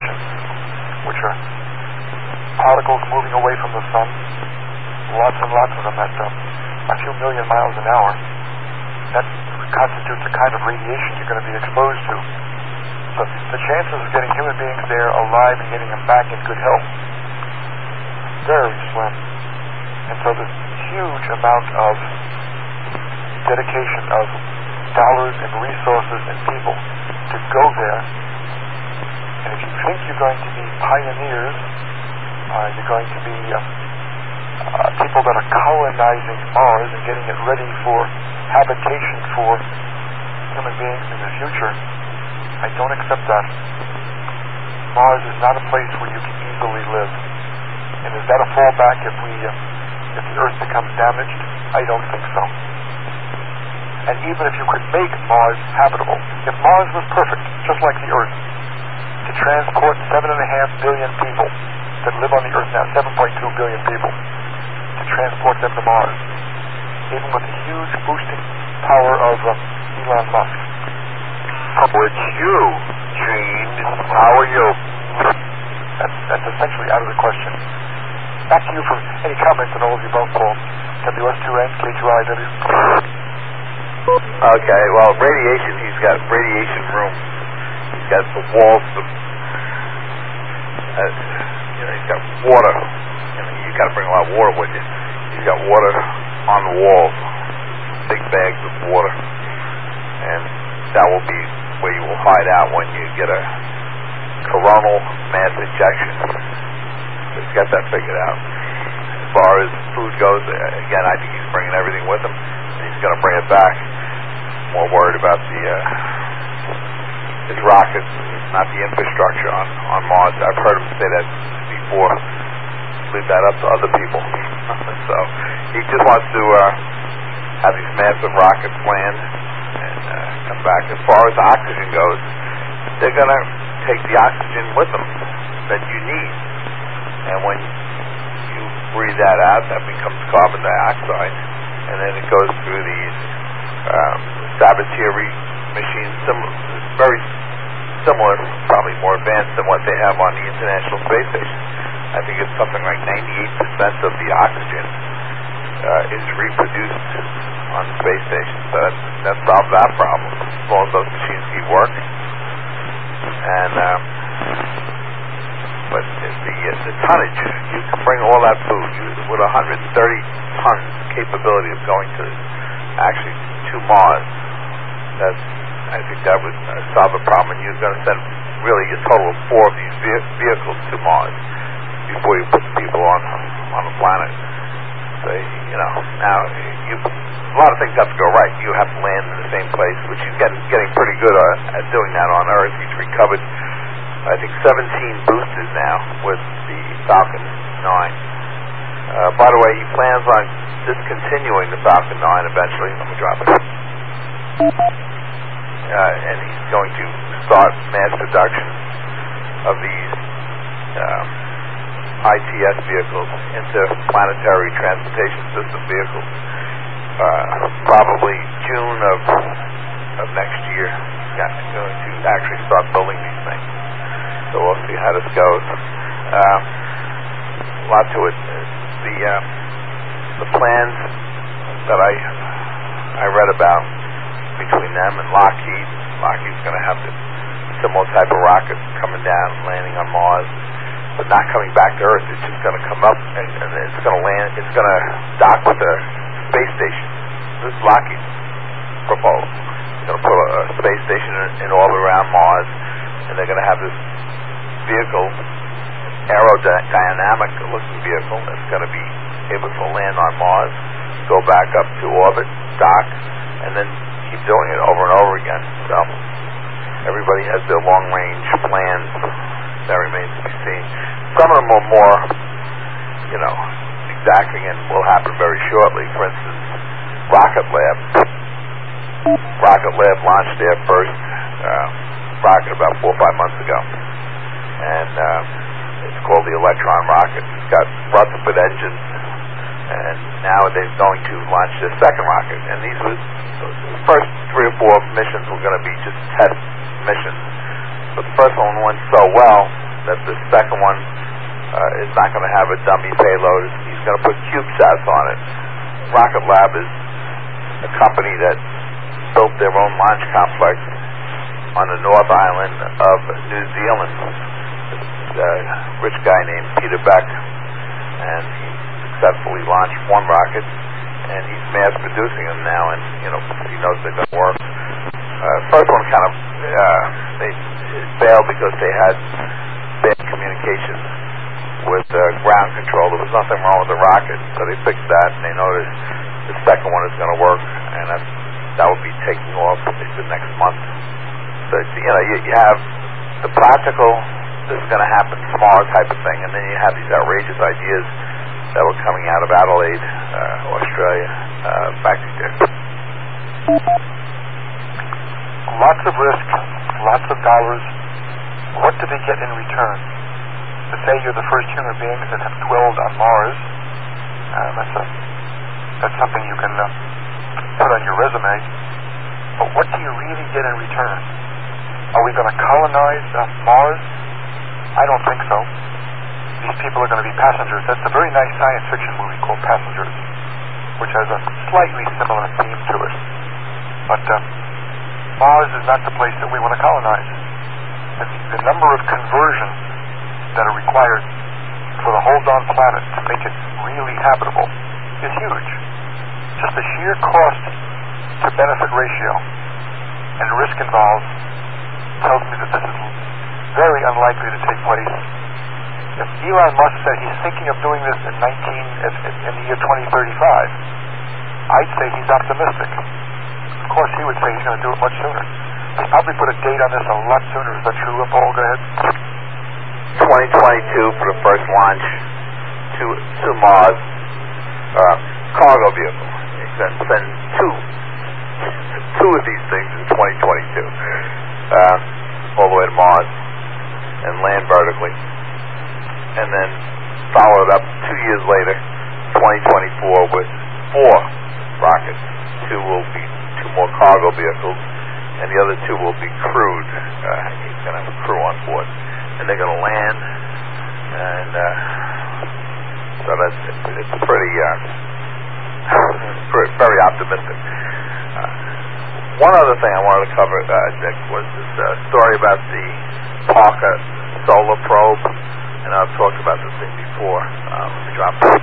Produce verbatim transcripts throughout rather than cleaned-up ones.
which are particles moving away from the sun, lots and lots of them at uh, a few million miles an hour. That constitutes a kind of radiation you're going to be exposed to. So the chances of getting human beings there alive and getting them back in good health, very slim. And so there's a huge amount of dedication of dollars and resources and people to go there. And if you think you're going to be pioneers, uh, you're going to be uh, uh, people that are colonizing Mars and getting it ready for habitation for human beings in the future, I don't accept that. Mars is not a place where you can easily live. And is that a fallback if we, uh, if the Earth becomes damaged? I don't think so. And even if you could make Mars habitable, if Mars was perfect, just like the Earth, to transport seven and a half billion people that live on the Earth now, seven point two billion people, to transport them to Mars, even with the huge boosting power of uh, Elon Musk. It's you, Gene. How are you? That's, that's essentially out of the question. Back to you for any comments on all of you both, Paul. W S two N, K two I W. Okay, well, radiation, he's got radiation rooms. He's got the walls, of, uh, you know, he's got water. I mean, you got to bring a lot of water with you. He's got water on the walls, big bags of water. And that will be where you will hide out when you get a coronal mass ejection. So he's got that figured out. As far as food goes, again, I think he's bringing everything with him, and he's going to bring it back. More worried about the uh, his rockets, not the infrastructure on, on Mars. I've heard him say that before. Leave that up to other people. So he just wants to uh, have these massive rockets land and uh, come back. As far as oxygen goes, they're going to take the oxygen with them that you need. And when you breathe that out, that becomes carbon dioxide. And then it goes through these um, Sabatieri machines, sim- very similar, probably more advanced than what they have on the International Space Station. I think it's something like ninety-eight percent of the oxygen uh, is reproduced on the space station. So that, that solves that problem, as long as those machines keep working. And um, but the, the, the tonnage, you can bring all that food you, with one hundred thirty tons capability of going to actually to Mars. That's, I think that would uh, solve a problem. And you're going to send really a total of four of these ve- vehicles to Mars before you put the people on on the planet. So, you know, now you, a lot of things have to go right. You have to land in the same place, which he's getting, getting pretty good at, at doing that on Earth. He's recovered, I think, seventeen boosters now with the Falcon nine. Uh, by the way, he plans on discontinuing the Falcon nine eventually. Let me drop it. Uh, and he's going to start mass production of these um, I T S vehicles, interplanetary transportation system vehicles, uh, probably June of of next year. He's going to actually start building these things. So we'll see how this goes. Uh, a lot to it. The uh, the plans that I I read about between them and Lockheed. Lockheed's going to have this similar type of rocket coming down, landing on Mars, but not coming back to Earth. It's just going to come up and, and it's going to land. It's going to dock with the space station. This is Lockheed's proposal. They're going to put a, a space station in, in orbit around Mars, and they're going to have this vehicle, aerodynamic-looking vehicle, that's going to be able to land on Mars, go back up to orbit, dock, and then keep doing it over and over again. So everybody has their long-range plans. That remains to be seen. Some of them are more, you know, exacting and will happen very shortly. For instance, Rocket Lab. Rocket Lab launched their first uh, rocket about four or five months ago. And uh, it's called the Electron rocket. It's got Rutherford engines. And now they're going to launch their second rocket. And these were the first three or four missions were going to be just test missions. But the first one went so well that the second one uh, is not going to have a dummy payload. He's going to put CubeSats on it. Rocket Lab is a company that built their own launch complex on the North Island of New Zealand. This uh, rich guy named Peter Beck, and he successfully launched one rocket, and he's mass producing them now, and you know he knows they're going to work. Uh, first one kind of uh, they failed because they had bad communications with uh, ground control. There was nothing wrong with the rocket, so they fixed that, and they noticed the second one is going to work, and that that will be taking off they said next month. So you know you, you have the practical, this is going to happen tomorrow type of thing, and then you have these outrageous ideas that were coming out of Adelaide, uh, Australia, uh, back to there. Lots of risk, lots of dollars. What do they get in return? To say you're the first human beings that have dwelled on Mars, uh, that's a that's something you can uh, put on your resume. But what do you really get in return? Are we going to colonize uh, Mars? I don't think so. These people are going to be passengers. That's a very nice science fiction movie called Passengers, which has a slightly similar theme to it. But uh, Mars is not the place that we want to colonize. And the, the number of conversions that are required for the whole darn planet to make it really habitable is huge. Just the sheer cost to benefit ratio and risk involved tells me that this is very unlikely to take place. If Elon Musk said he's thinking of doing this in nineteen in, in the year twenty thirty-five, I'd say he's optimistic. Of course, he would say he's going to do it much sooner. He's probably put a date on this a lot sooner. Is that true, Paul? Go ahead. twenty twenty-two for the first launch to to Mars. Uh, cargo vehicle. He's going to send two two of these things in twenty twenty-two, uh, all the way to Mars and land vertically, and then follow it up two years later, twenty twenty-four, with four rockets. Two will be two more cargo vehicles, and the other two will be crewed. Uh, he's going to have a crew on board, and they're going to land, and uh, so that's it's, it's pretty, uh, pretty very optimistic. Uh, one other thing I wanted to cover, uh, Dick, was this uh, story about the Parker solar probe, and I've talked about this thing before. Um, let me drop it.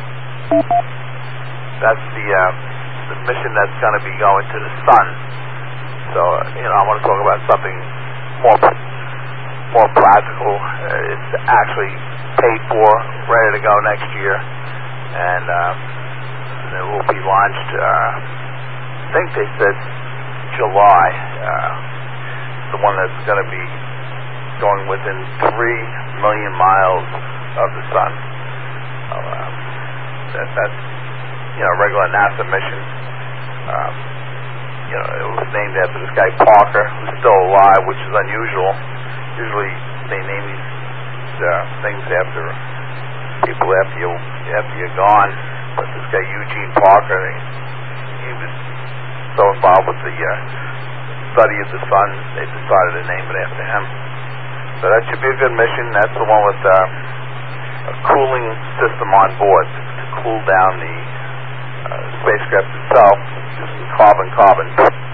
That's the uh, the mission that's going to be going to the sun. So uh, you know, I want to talk about something more more practical. Uh, it's actually paid for, ready to go next year, and um, it will be launched. Uh, I think they said July. Uh, the one that's going to be going within three million miles of the sun. So, uh, that, that's you know, regular NASA mission. Um, you know, it was named after this guy Parker, who's still alive, which is unusual. Usually they name these uh, things after people after you after you're gone. But this guy Eugene Parker, he, he was so involved with the uh, study of the sun, they decided to name it after him. So that should be a good mission. That's the one with uh, a cooling system on board to, to cool down the uh, spacecraft itself. Carbon, carbon,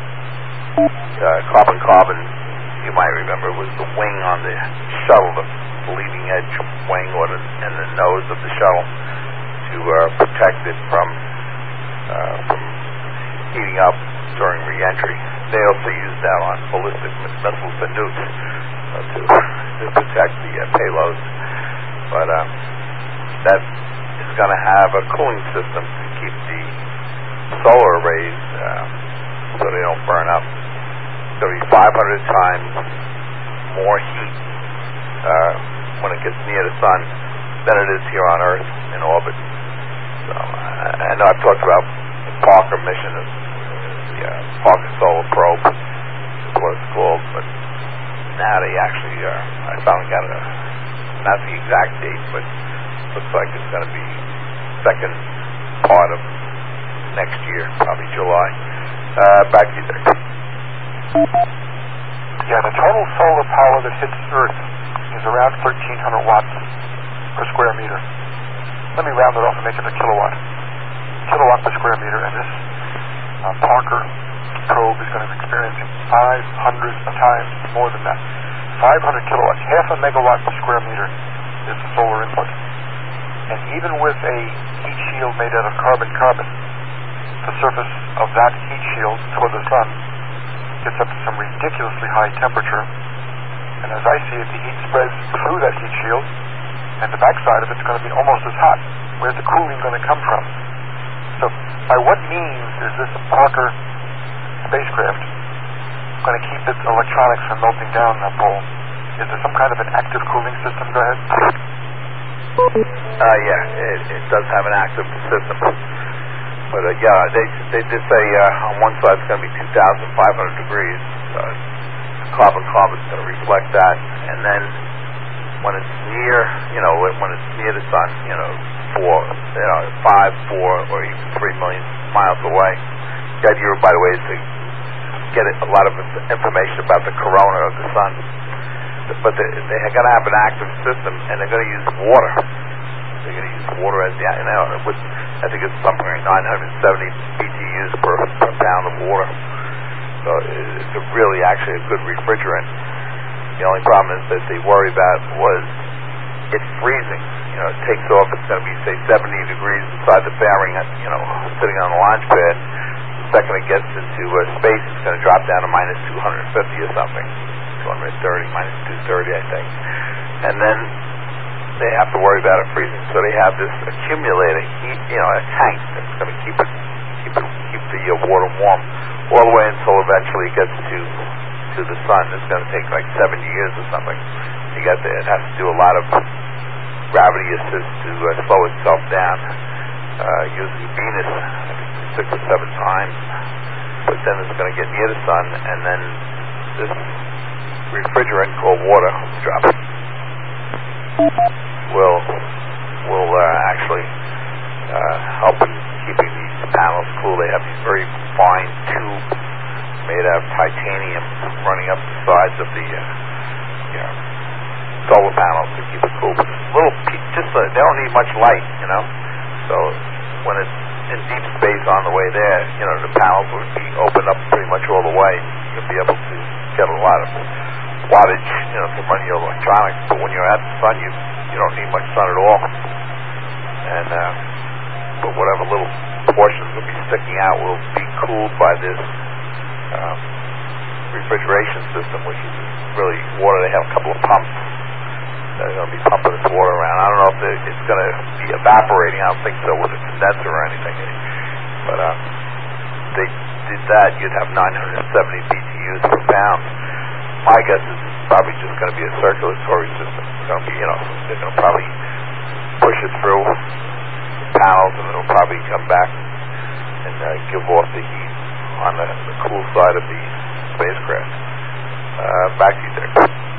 uh, carbon, carbon. You might remember it was the wing on the shuttle, the leading edge wing, or the, and the nose of the shuttle, to uh, protect it from uh, from heating up during re-entry. They also use that on ballistic missiles and nukes uh, to to protect the uh, payloads. But um, that is going to have a cooling system to keep the solar arrays uh, so they don't burn up. It's going to be five hundred times more heat uh, when it gets near the sun than it is here on Earth in orbit. So uh, I know I've talked about the Parker mission, the uh, Parker Solar Probe is what it's called, but now they actually uh, I finally got a, not the exact date, but looks like it's going to be second part of next year, probably July. Uh, back to you there. Yeah, the total solar power that hits Earth in is around thirteen hundred watts per square meter. Let me round it off and make it a kilowatt. Kilowatt per square meter, and this uh, Parker probe is going to be experiencing five hundred times more than that. five hundred kilowatts, half a megawatt per square meter is the solar input. And even with a heat shield made out of carbon-carbon, the surface of that heat shield toward the sun gets up to some ridiculously high temperature. And as I see it, the heat spreads through that heat shield, and the backside of it's going to be almost as hot. Where's the cooling going to come from? So by what means is this Parker spacecraft going to keep its electronics from melting down, uh, Paul? Is there some kind of an active cooling system? Go ahead. Uh, yeah, it, it does have an active system. But uh, yeah, they they did say uh, on one side it's going to be two thousand five hundred degrees. Uh, carbon carbon is going to reflect that, and then when it's near, you know, when it's near the sun, you know, four, you know, five, four, or even three million miles away. The idea, by the way, is to get a lot of information about the corona of the sun. But they, they're going to have an active system, and they're going to use water. They're going to use water as the, you know, with, I think it's something like nine hundred seventy B T Us per, per pound of water. So it's a really actually a good refrigerant. The only problem is that they worry about was it's freezing. You know, it takes off, it's going to be, say, seventy degrees inside the fairing, you know, sitting on the launch pad. The second it gets into uh, space, it's going to drop down to minus two hundred fifty or something. two hundred thirty, minus two thirty, I think. And then they have to worry about it freezing. So they have this accumulator heat, you know, a tank that's going to keep it, keep it, keep the uh, water warm all the way until eventually it gets to to the sun. It's going to take like seven years or something to get there. It has to do a lot of gravity assist to uh, slow itself down, uh, using Venus, I think, six or seven times. But then it's going to get near the sun, and then this refrigerant called water drop will will uh, actually uh, help in keeping these panels cool. They have these very fine tubes made out of titanium running up the sides of the uh, you know, solar panels to keep it cool. But this little pe- just uh, they don't need much light, you know. So when it's in deep space on the way there, you know, the panels would be opened up pretty much all the way. You'll be able to get a lot of wattage, you know, to run your electronics. But when you're at the sun, you you don't need much sun at all. And uh, but whatever little portions will be sticking out will be cooled by this um, refrigeration system, which is really water. They have a couple of pumps that are going to be pumping this water around. I don't know if it's going to be evaporating. I don't think so with a condenser or anything. But uh, they did that, you'd have nine hundred seventy B T Us per pound. My guess is it's probably just going to be a circulatory system. It's going to be, you know, they're going to probably push it through panels, and it'll probably come back and uh, give off the heat on the, the cool side of the spacecraft. Uh, back to you, Dick.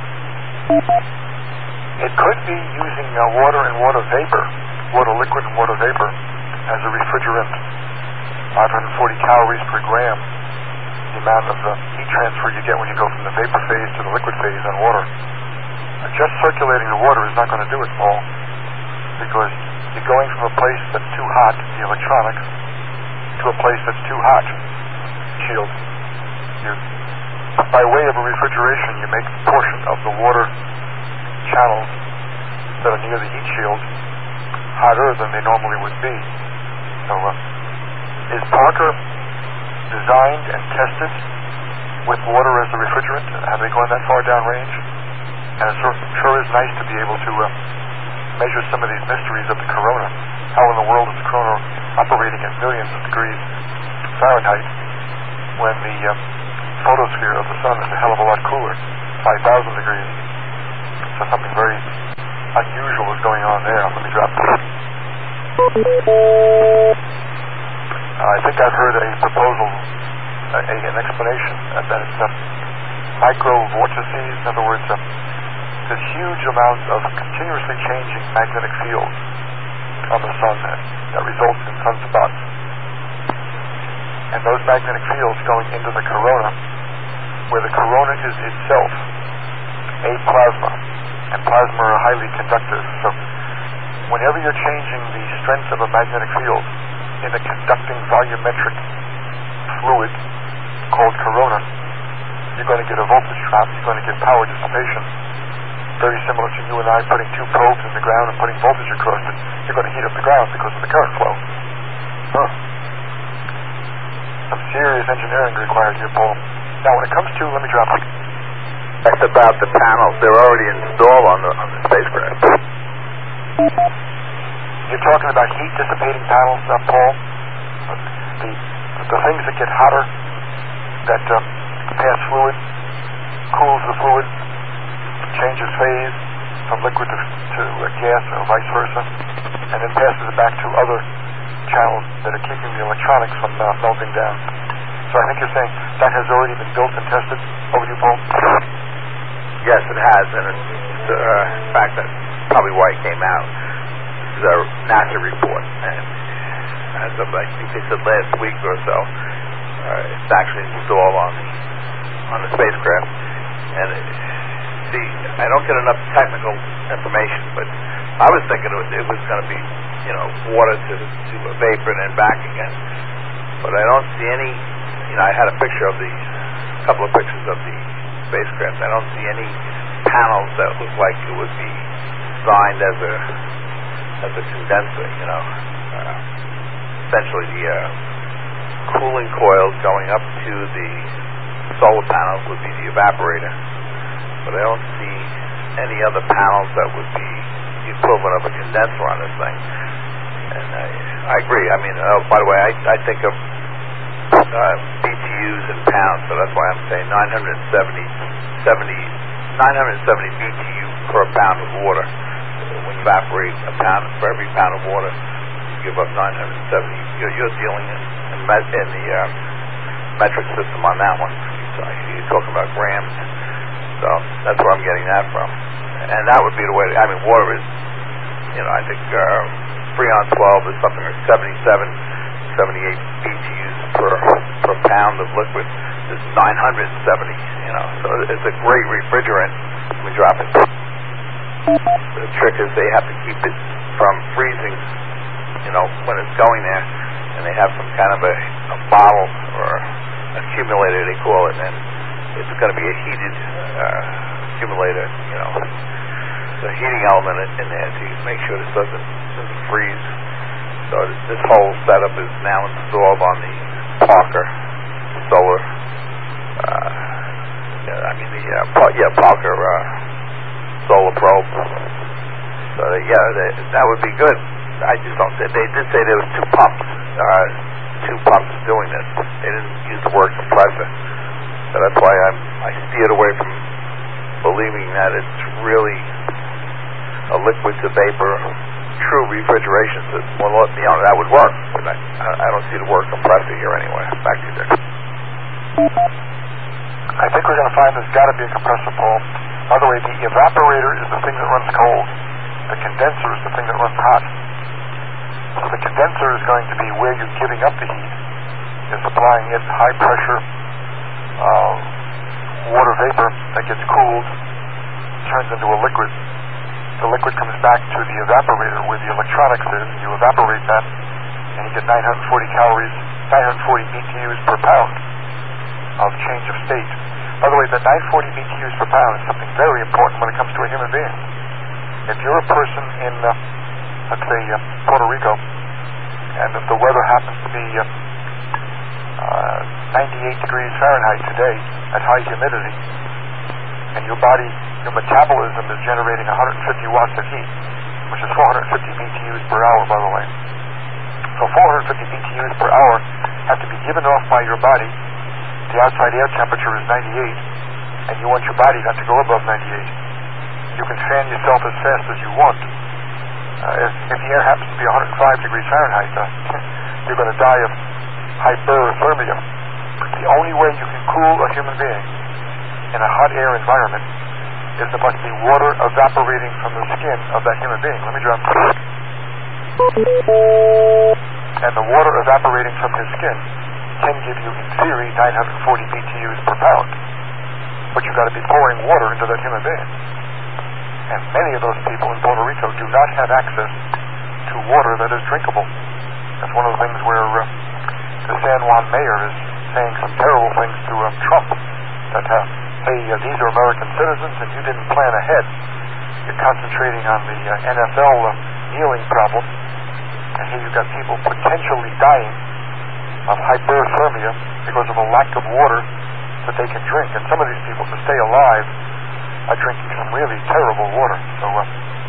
It could be using uh, water and water vapor, water liquid and water vapor, as a refrigerant. five hundred forty calories per gram, the amount of uh, heat transfer you get when you go from the vapor phase to the liquid phase on water. Uh, just circulating the water is not going to do it, Paul, because you're going from a place that's too hot, the electronics, to a place that's too hot, shield. You, by way of a refrigeration, you make a portion of the water channels that are near the heat shield hotter than they normally would be. So, uh, is Parker designed and tested with water as a refrigerant? Have they gone that far downrange? And it sure, sure is nice to be able to uh, measure some of these mysteries of the corona. How in the world is the corona operating at millions of degrees Fahrenheit when the uh, photosphere of the sun is a hell of a lot cooler, five thousand degrees. So something very unusual is going on there. Let me drop this. Uh, I think I've heard a proposal, uh, a, an explanation uh, that it's uh, micro vortices. In other words, uh, there's huge amounts of continuously changing magnetic fields on the sun that, that result in sunspots. And those magnetic fields going into the corona, where the corona is itself a plasma, and plasma are highly conductive. So whenever you're changing the strength of a magnetic field in a conducting volumetric fluid called corona, you're going to get a voltage drop, you're going to get power dissipation. Very similar to you and I putting two probes in the ground and putting voltage across it. You're going to heat up the ground because of the current flow. Huh. Some serious engineering required here, Paul. Now, when it comes to, let me drop it. That's about the panels. They're already installed on the on the spacecraft. You're talking about heat dissipating panels, uh, Paul. The the things that get hotter, that uh, pass fluid, cools the fluid, changes phase from liquid to, to uh, gas or vice versa, and then passes it back to other channels that are keeping the electronics from uh, melting down. So I think you're saying that has already been built and tested. Over to you, Paul. Yes, it has, and it's, it's uh, in fact, that's probably why it came out. This is a NASA report, and as of, I think they said last week or so, uh, it's actually installed on the on the spacecraft. And it, see, I don't get enough technical information, but I was thinking it was, it was going to be, you know, water to to a vapor and then back again. But I don't see any. You know, I had a picture of the, a couple of pictures of the spacecraft. I don't see any panels that look like it would be designed as a as a condenser. You know, uh, essentially the uh, cooling coils going up to the solar panels would be the evaporator. But I don't see any other panels that would be the equivalent of a condenser on this thing. And I, I agree. I mean, uh, by the way, I, I think of uh, B T Us in pounds, so that's why I'm saying nine hundred seventy, seventy, nine hundred seventy B T U per pound of water. When you evaporate a pound, for every pound of water, you give up nine hundred seventy. You're, you're dealing in, in, met, in the uh, metric system on that one. You're talking about grams. So that's where I'm getting that from. And that would be the way, to, I mean, water is, you know, I think uh, Freon twelve is something like seventy-seven, seventy-eight B T Us per, per pound of liquid. This is nine hundred seventy, you know, so it's a great refrigerant when we drop it. The trick is they have to keep it from freezing, you know, when it's going there, and they have some kind of a, a bottle or accumulator, they call it, and it's going to be a heated uh, accumulator, you know, the heating element in there to make sure this doesn't, doesn't freeze. So this, this whole setup is now installed on the Parker solar, uh, yeah, I mean the, uh, pa- yeah, Parker uh, solar probe. So that, yeah, they, that would be good. I just don't say, they did say there was two pumps, uh, two pumps doing this. They didn't use the word compressor. So that's why I'm, I steered away from believing that it's really a liquid to vapor true refrigeration system. Well, you know, that would work, but I, I don't see the word compressor here anyway. Back to you, Dick. I think we're going to find there's got to be a compressor, Paul. By the way, the evaporator is the thing that runs cold. The condenser is the thing that runs hot. So the condenser is going to be where you're giving up the heat. You're supplying it high pressure uh, water vapor that gets cooled, turns into a liquid. The liquid comes back to the evaporator where the electronics is, and you evaporate that, and you get nine hundred forty calories, nine hundred forty B T Us per pound of change of state. By the way, the nine hundred forty B T Us per pound is something very important when it comes to a human being. If you're a person in, uh, let's say, uh, Puerto Rico, and if the weather happens to be uh, uh, ninety-eight degrees Fahrenheit today at high humidity, and your body, your metabolism is generating one hundred fifty watts of heat, which is four hundred fifty B T Us per hour, by the way. So four hundred fifty B T Us per hour have to be given off by your body. The outside air temperature is ninety-eight, and you want your body not to go above ninety-eight. You can fan yourself as fast as you want. Uh, if, if the air happens to be one hundred five degrees Fahrenheit, uh, you're going to die of hyperthermia. The only way you can cool a human being in a hot air environment is there must be water evaporating from the skin of that human being. Let me drop. And the water evaporating from his skin can give you, in theory, nine hundred forty B T Us per pound. But you've got to be pouring water into that human being. And many of those people in Puerto Rico do not have access to water that is drinkable. That's one of the things where uh, the San Juan mayor is saying some terrible things to uh, Trump, that, uh, hey, uh, these are American citizens and you didn't plan ahead. You're concentrating on the uh, N F L uh, kneeling problem, and here you've got people potentially dying of hyperthermia because of a lack of water that they can drink. And some of these people, to stay alive, are drinking some really terrible water. So uh,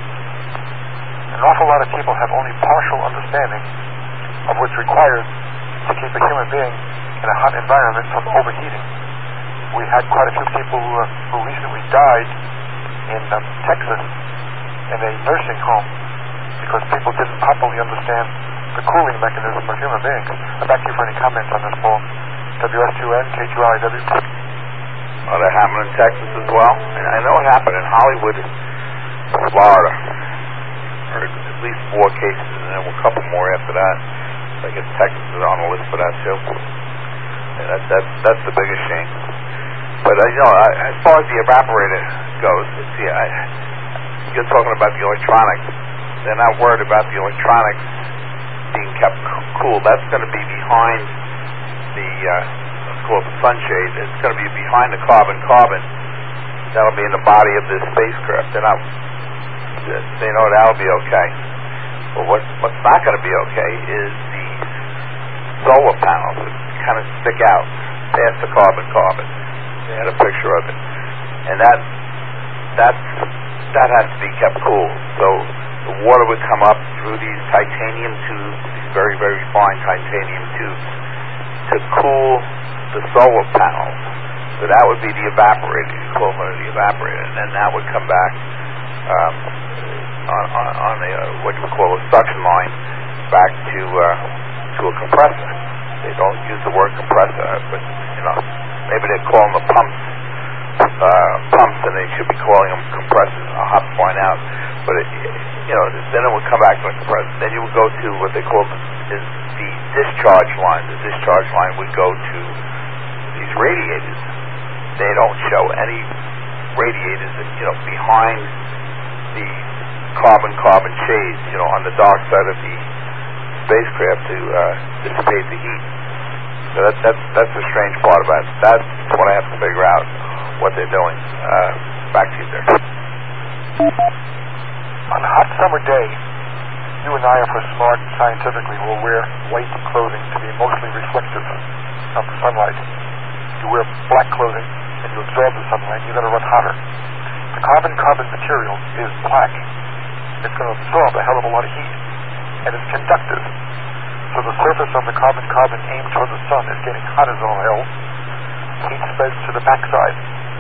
an awful lot of people have only partial understanding of what's required to keep a human being in a hot environment from overheating. We had quite a few people who, uh, who recently died in um, Texas in a nursing home because people didn't properly understand the cooling mechanism of human beings. I'm back to you for any comments on this, Paul. W S two N, K two R I W. Well, that happened in Texas as well. And I know it happened in Hollywood, Florida. Or at least four cases, and then a couple more after that. I guess Texas is on the list for that too. And that, that, that's the biggest shame. But, uh, you know, I, as far as the evaporator goes, see, I, you're talking about the electronics. They're not worried about the electronics being kept cool. That's going to be behind the, uh, let's call it the sunshade. It's going to be behind the carbon-carbon. That'll be in the body of this spacecraft. They're not, they know that'll be okay. But what, what's not going to be okay is the solar panels that kind of stick out past the carbon-carbon. They had a picture of it. And that, that's, that has to be kept cool. So the water would come up through these titanium tubes, these very, very fine titanium tubes, to cool the solar panels. So that would be the evaporator, the equivalent of the evaporator. And then that would come back um, on, on, on a, uh, what you call a suction line back to uh, to a compressor. They don't use the word compressor, but, you know, maybe they call them the pumps, uh, pumps, and they should be calling them compressors. I'll have to find out. But, it, you know, then it would come back to a compressor. Then you would go to what they call is the discharge line. The discharge line would go to these radiators. They don't show any radiators, you know, behind the carbon-carbon shades, you know, on the dark side of the spacecraft to uh, dissipate the heat. So that, that's that's the strange part about it. That's what I have to figure out, what they're doing. Uh, back to you there. On a hot summer day, you and I, if we're smart scientifically, will wear white clothing to be mostly reflective of the sunlight. You wear black clothing and you absorb the sunlight, you're going to run hotter. The carbon-carbon material is black. It's going to absorb a hell of a lot of heat, and it's conductive. So the surface of the carbon-carbon aimed toward the sun is getting hot as all hell. Heat spreads to the backside.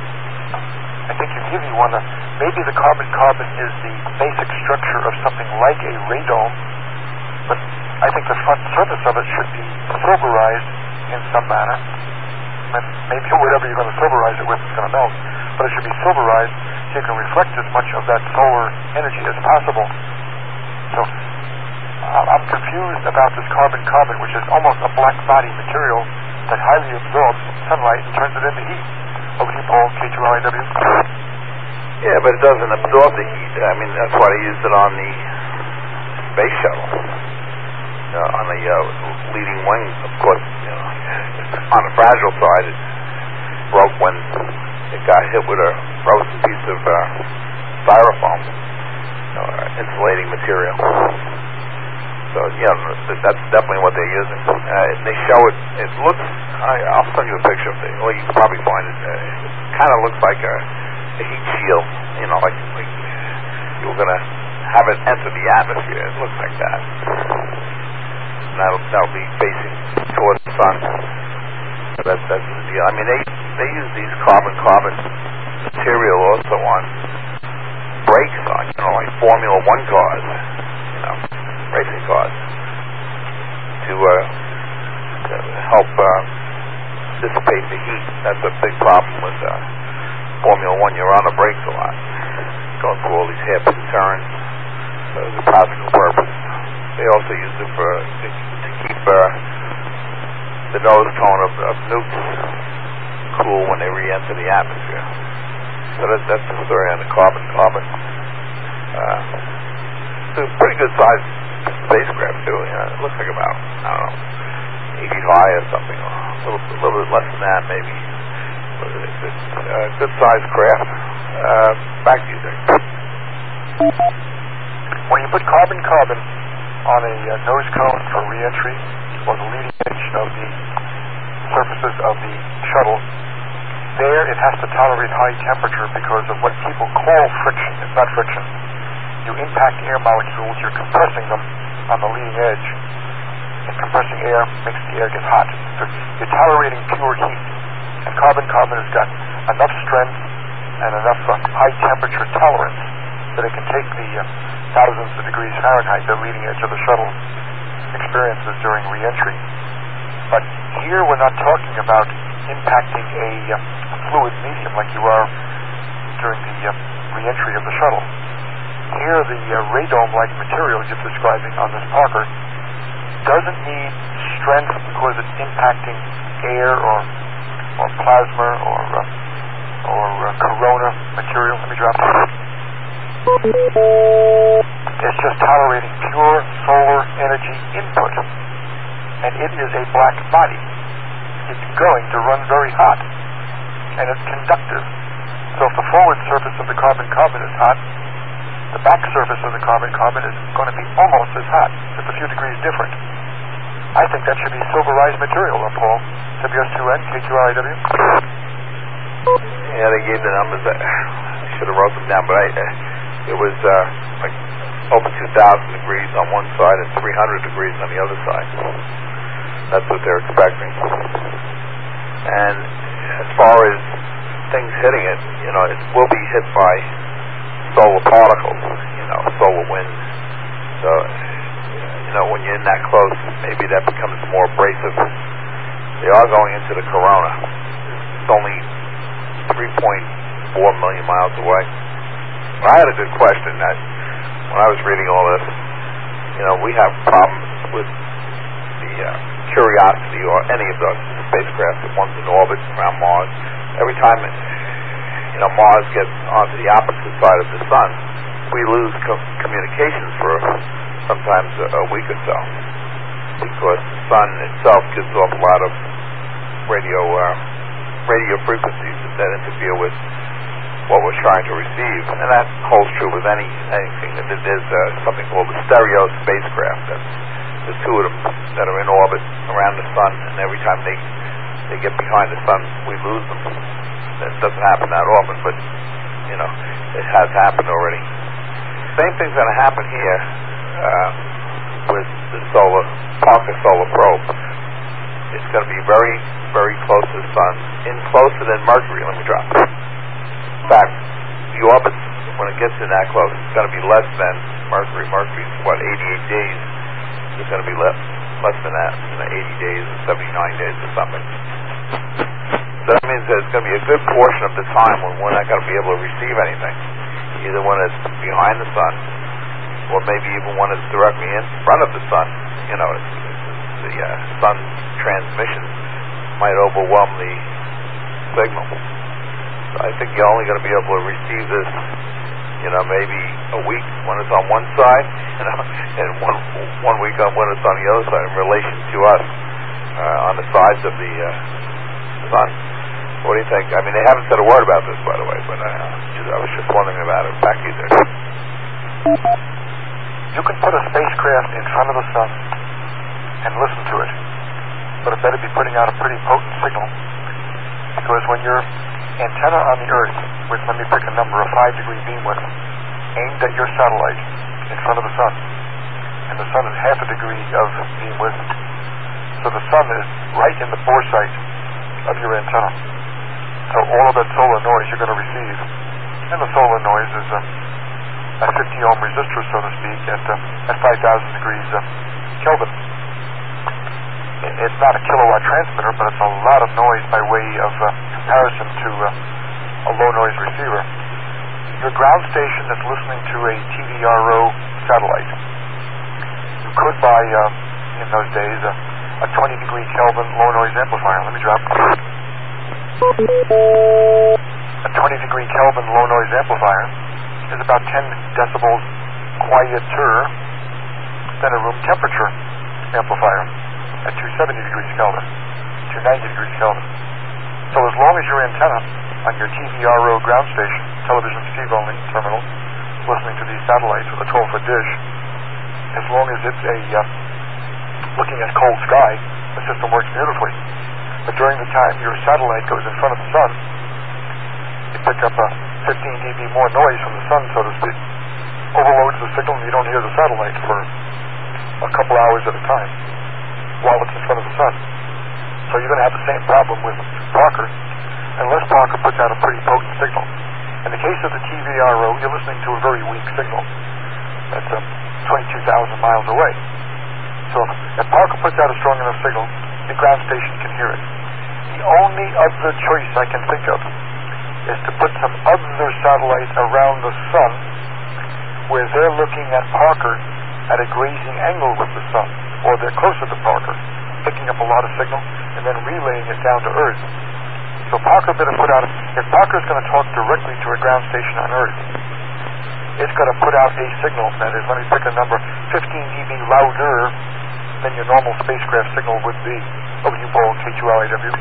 I think you really want to, maybe the carbon-carbon is the basic structure of something like a radome, but I think the front surface of it should be silverized in some manner. And maybe whatever you're going to silverize it with is going to melt, but it should be silverized so you can reflect as much of that solar energy as possible. So uh, I'm confused about this carbon-carbon, which is almost a black body material that highly absorbs sunlight and turns it into heat. Over to you, Paul, K two R I W. Yeah, but it doesn't absorb the heat. I mean, that's why they used it on the space shuttle. Uh, on the uh, leading wing, of course, you know, on the fragile side, it broke when it got hit with a frozen piece of uh, styrofoam, you know, uh, insulating material. So, yeah, that's definitely what they're using. Uh, they show it, it looks, I, I'll send you a picture of it, or you can probably find it. Uh, it kind of looks like a, a heat shield, you know, like, like you were going to have it enter the atmosphere. It looks like that. And that'll, that'll be facing towards the sun. So that's, that's the deal. I mean, they, they use these carbon-carbon material also on brakes on, you know, like Formula One cars, you know, racing cars, to, uh, to help uh, dissipate the heat. That's a big problem with uh, Formula One. You're on the brakes a lot, going through all these hairpin turns. So it's a practical purpose. They also use it for to, to keep uh, the nose cone of, of nukes cool when they re-enter the atmosphere. So that, that's the story on the carbon-carbon. it's a pretty good sized spacecraft too. You know, it looks like about I don't know, eight feet high or something, or a little, a little bit less than that maybe. But it's a uh, good sized craft. Uh, back to you, Dick. When you put carbon-carbon on a uh, nose cone for re-entry or the leading edge of the surfaces of the shuttle, there it has to tolerate high temperature because of what people call friction. It's not friction. You impact air molecules, you're compressing them on the leading edge, and compressing air makes the air get hot. So you're tolerating pure heat. And carbon-carbon has got enough strength and enough uh, high temperature tolerance that it can take the uh, thousands of degrees Fahrenheit the leading edge of the shuttle experiences during re-entry. But here we're not talking about impacting a uh, fluid medium like you are during the uh, re-entry of the shuttle. Here the uh, radome-like material you're describing on this Parker doesn't need strength because it's impacting air or or plasma or uh, or uh, corona material. Let me drop it. It's just tolerating pure solar energy input, and it is a black body. It's going to run very hot, and it's conductive. So if the forward surface of the carbon-carbon is hot, the back surface of the carbon-carbon is going to be almost as hot, just a few degrees different. I think that should be silverized material, uh, Paul. W S two N, K two R I W. Yeah, they gave the numbers. I should have wrote them down, but I, uh, it was uh, like over two thousand degrees on one side and three hundred degrees on the other side. That's what they're expecting. And as far as things hitting it, you know, it will be hit by solar particles, you know, solar winds. So, you know, when you're in that close, maybe that becomes more abrasive. They are going into the corona. It's only three point four million miles away. I had a good question that when I was reading all this, you know, we have problems with the uh, Curiosity or any of those spacecraft that one's in orbit around Mars. Every time, it, you know, Mars gets onto the opposite side of the sun, we lose co- communications for sometimes a, a week or so, because the sun itself gives off a lot of radio uh, radio frequencies that interfere with what we're trying to receive, and that holds true with any anything. There's uh, something called the stereo spacecraft. That's there's two of them that are in orbit around the sun, and every time they they get behind the sun, we lose them. That doesn't happen that often, but you know, it has happened already. Same thing's going to happen here uh, with the solar Parker Solar Probe. It's going to be very, very close to the sun, in closer than Mercury. Let me drop it. In fact, the orbit, when it gets in that close, it's going to be less than Mercury. Mercury's, what, eighty-eight days? It's going to be less, less than that, you know, eighty days or seventy-nine days or something. So that means that it's going to be a good portion of the time when we're not going to be able to receive anything, either when it's behind the sun, or maybe even when it's directly in front of the sun. You know, it's, it's, the uh, sun transmission might overwhelm the signal. So I think you're only going to be able to receive this, you know, maybe a week when it's on one side, you know, and one one week on when it's on the other side in relation to us uh, on the sides of the uh, sun. What do you think? I mean, they haven't said a word about this, by the way, but uh, I was just wondering about it. Back to you there. You can put a spacecraft in front of the sun and listen to it, but it better be putting out a pretty potent signal, because when your antenna on the Earth, with, let me pick a number, a five degree beam width, aimed at your satellite in front of the sun, and the sun is half a degree of beam width, so the sun is right in the boresight of your antenna. So all of that solar noise you're going to receive, and the solar noise is a, a fifty ohm resistor, so to speak, at uh, at five thousand degrees uh, Kelvin. It's not a kilowatt transmitter, but it's a lot of noise by way of uh, comparison to uh, a low noise receiver. Your ground station is listening to a T V R O satellite. You could buy, uh, in those days, uh, a twenty degree Kelvin low noise amplifier. Let me drop. A twenty degree Kelvin low noise amplifier is about ten decibels quieter than a room temperature amplifier at two hundred seventy degrees Kelvin, two hundred ninety degrees Kelvin. So as long as your antenna on your T V R O ground station, television receive only terminal, listening to these satellites with a twelve foot dish, as long as it's a uh, looking at cold sky, the system works beautifully. But during the time your satellite goes in front of the sun, you pick up a fifteen decibels more noise from the sun, so to speak, overloads the signal, and you don't hear the satellite for a couple hours at a time while it's in front of the sun. So you're going to have the same problem with Parker, unless Parker puts out a pretty potent signal. In the case of the T V R O, you're listening to a very weak signal that's um, twenty-two thousand miles away. So if, if Parker puts out a strong enough signal, the ground station can hear it. The only other choice I can think of is to put some other satellites around the sun where they're looking at Parker at a grazing angle with the sun, or they're closer to Parker, picking up a lot of signal and then relaying it down to Earth. So Parker better put out, a, if Parker's going to talk directly to a ground station on Earth, it's going to put out a signal that is, let me pick a number, fifteen decibels louder than your normal spacecraft signal would be. Over to you, Paul, K two L A W.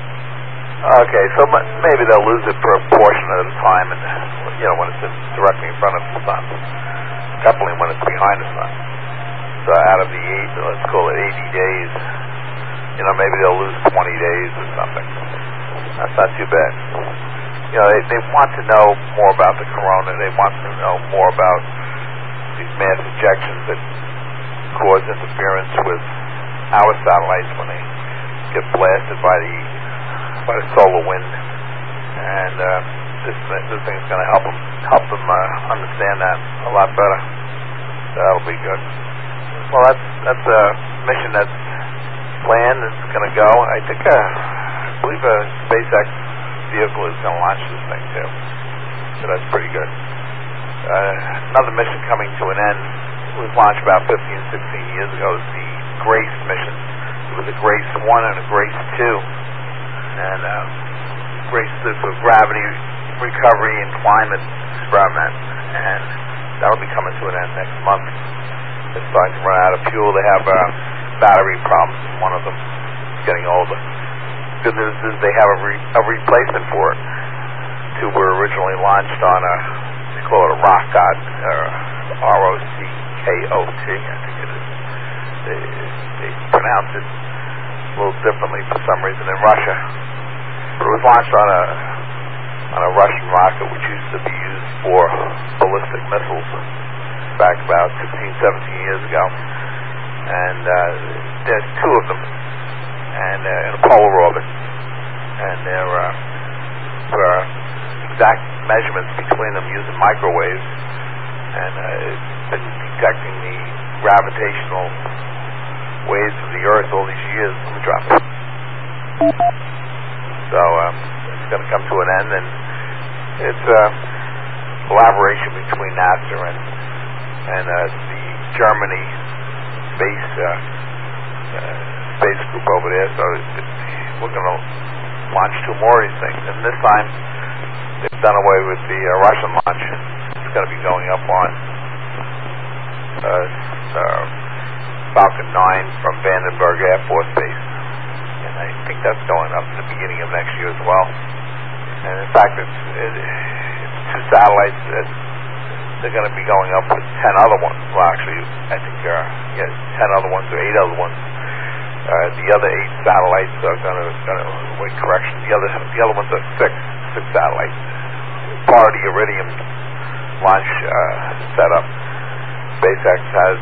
Okay, so m- maybe they'll lose it for a portion at a time, and you know, when it's in, directly in front of the sun. Definitely when it's behind the sun. So out of the eight, let's call it eighty days, you know, maybe they'll lose twenty days or something. That's not too bad. You know, they, they want to know more about the corona. They want to know more about these mass ejections that cause interference with our satellites when they get blasted by the by the solar wind. And uh, this this thing's going to help them help them uh, understand that a lot better. So that'll be good. Well, that's that's a mission that's planned. It's going to go. I think. Uh, I believe a SpaceX vehicle is going to launch this thing too, so that's pretty good. Uh, another mission coming to an end. It was launched about fifteen, sixteen years ago. Is the GRACE mission. It was a GRACE one and a GRACE two, and uh, GRACE stood for Gravity Recovery and Climate Experiment, and that'll be coming to an end next month. They're starting to run out of fuel. They have uh, battery problems. One of them is getting older. Good news is they have a, re- a replacement for it. Two were originally launched on a, they call it a rocket, uh, R O C K O T, I think it is. They, they pronounce it a little differently for some reason in Russia. But it was launched on a on a Russian rocket which used to be used for ballistic missiles back about sixteen, seventeen years ago. And uh, there's two of them. And uh, in a polar orbit, and there uh, were exact measurements between them using microwaves, and uh, it's been detecting the gravitational waves of the Earth all these years. Let me drop it. So um, it's going to come to an end, and it's a collaboration between NASA and and uh, the Germany space. Uh, uh, space group over there, so we're going to launch two more of these things, and this time they've done away with the uh, Russian launch. It's going to be going up on uh, uh, Falcon nine from Vandenberg Air Force Base, and I think that's going up in the beginning of next year as well. And in fact, it's, it, it's two satellites that they're going to be going up with ten other ones. Well, actually, I think there are yeah, ten other ones or eight other ones. Uh, the other eight satellites are going to, going to wait, correction, the other the other ones are six, six satellites. Part of the Iridium launch uh, setup. SpaceX has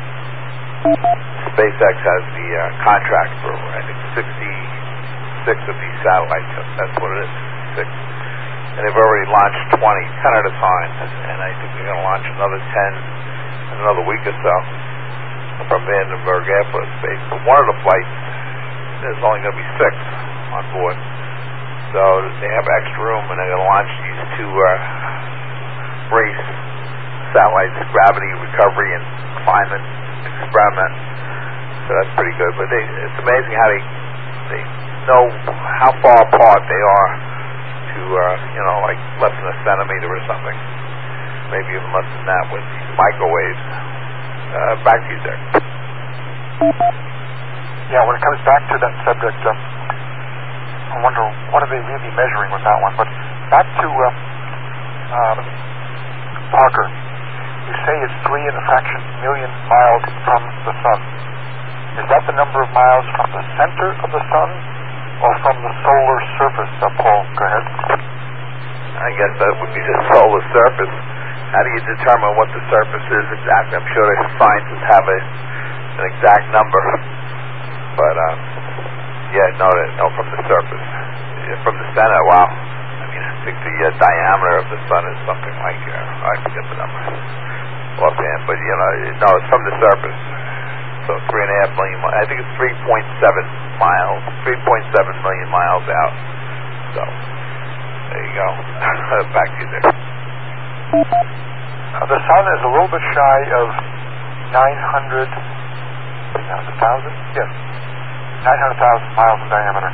SpaceX has the uh, contract for, I think, sixty-six of these satellites. That's what it is, six. And they've already launched twenty, ten at a time, and I think they're going to launch another ten in another week or so from Vandenberg Air Force Base. But one of the flights, there's only going to be six on board. So they have extra room, and they're going to launch these two uh, GRACE satellites, Gravity Recovery and Climate Experiment. So that's pretty good. But they, it's amazing how they they know how far apart they are to, uh, you know, like less than a centimeter or something. Maybe even less than that with these microwaves. Uh, back to you, Dick. Yeah, when it comes back to that subject, uh, I wonder what are they really measuring with that one. But back to uh, um, Parker. You say it's three and a fraction million miles from the sun. Is that the number of miles from the center of the sun or from the solar surface? Uh, Paul, go ahead. I guess that would be the solar surface. How do you determine what the surface is exactly? I'm sure the scientists have a, an exact number. But, um, yeah, no, no, from the surface. Yeah, from the center, wow. I mean, I think the uh, diameter of the sun is something like, uh, I forget the number offhand, but, you know, no, it's from the surface. So three and a half million miles. I think it's three point seven miles, three point seven million miles out. So, there you go. Back to you there. Uh, the sun is a little bit shy of nine hundred, one thousand? Yes. nine hundred thousand miles in diameter.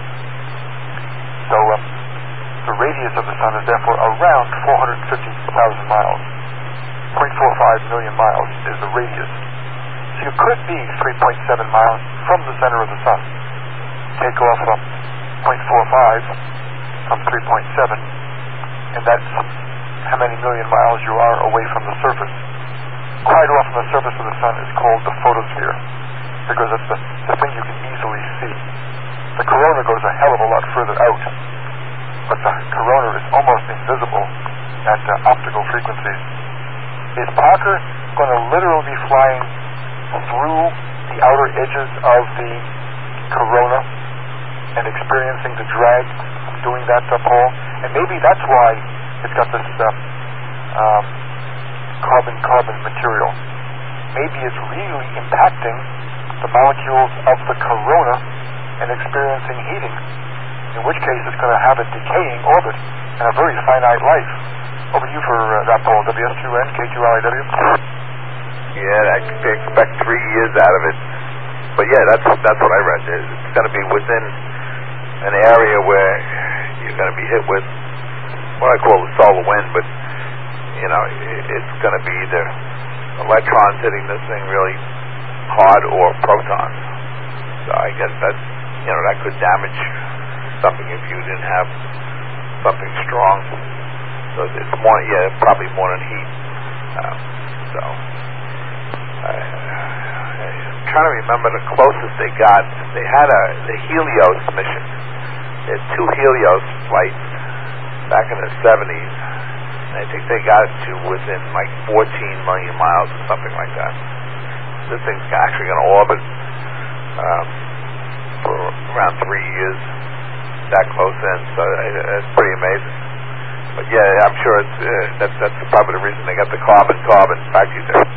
So um, the radius of the sun is therefore around four hundred fifty thousand miles. zero point four five million miles is the radius. So you could be three point seven miles from the center of the sun. Take off from zero point four five from three point seven, and that's how many million miles you are away from the surface. Quite often the surface of the sun is called the photosphere, because it's the, the thing you can easily see. The corona goes a hell of a lot further out, but the corona is almost invisible at uh, optical frequencies. Is Parker going to literally be flying through the outer edges of the corona and experiencing the drag doing that, uh, Paul? And maybe that's why it's got this uh, um, carbon-carbon material. Maybe it's really impacting the molecules of the corona and experiencing heating, in which case it's going to have a decaying orbit and a very finite life. Over to you for uh, that, Paul. W S two N, K two L I W. Yeah, I expect three years out of it. But yeah, that's that's what I read. It's going to be within an area where you're going to be hit with what I call the solar wind, but you know, it's going to be either electrons hitting this thing really hard or protons. So I guess that's, you know, that could damage something if you didn't have something strong. So it's more, yeah, probably more than heat. Um, so I, I'm trying to remember the closest they got. They had a the Helios mission. They had two Helios flights back in the seventies. I think they got to within like fourteen million miles or something like that. This thing's actually going to orbit um, for around three years, that close in. So it's pretty amazing. But yeah, I'm sure it's uh, that's that's probably the reason they got the carbon carbon back you there.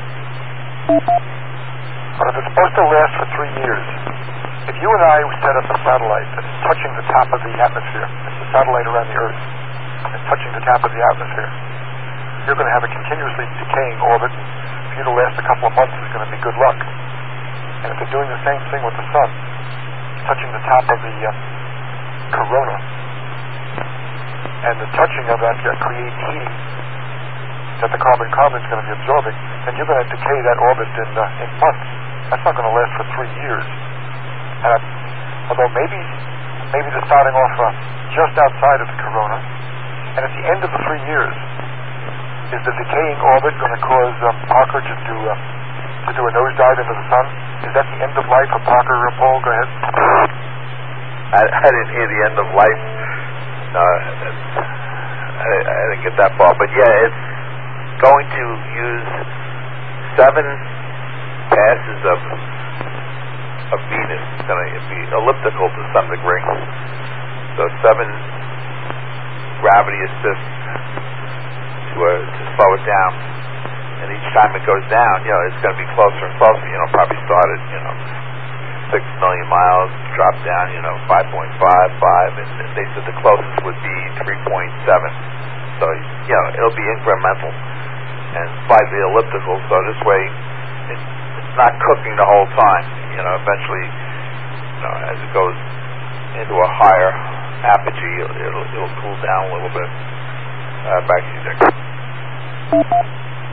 But if it's supposed to last for three years, if you and I set up a satellite that's touching the top of the atmosphere, it's a satellite around the Earth, and touching the top of the atmosphere, you're going to have a continuously decaying orbit. For you to last a couple of months is going to be good luck. And if they're doing the same thing with the sun, touching the top of the uh, corona, and the touching of that uh, creates heating that the carbon-carbon is going to be absorbing, then you're going to decay that orbit in uh, in months. That's not going to last for three years. Uh, although maybe maybe they're starting off uh, just outside of the corona, and at the end of the three years, is the decaying orbit going to cause um, Parker to do uh, to do a nosedive into the sun? Is that the end of life for Parker? Uh, Paul, go ahead. I, I didn't hear the end of life. No, I, I didn't get that far. But yeah, it's going to use seven passes of of Venus. It's going to be elliptical to some degree. So seven gravity assists to uh, to slow it down. And each time it goes down, you know, it's going to be closer and closer. You know, probably started, you know, six million miles, drop down, you know, five point five, five, and they said the closest would be three point seven. So, you know, it'll be incremental and slightly elliptical, so this way it, it's not cooking the whole time. You know, eventually, you know, as it goes into a higher apogee, it'll, it'll, it'll cool down a little bit. Uh, back to you, Dick.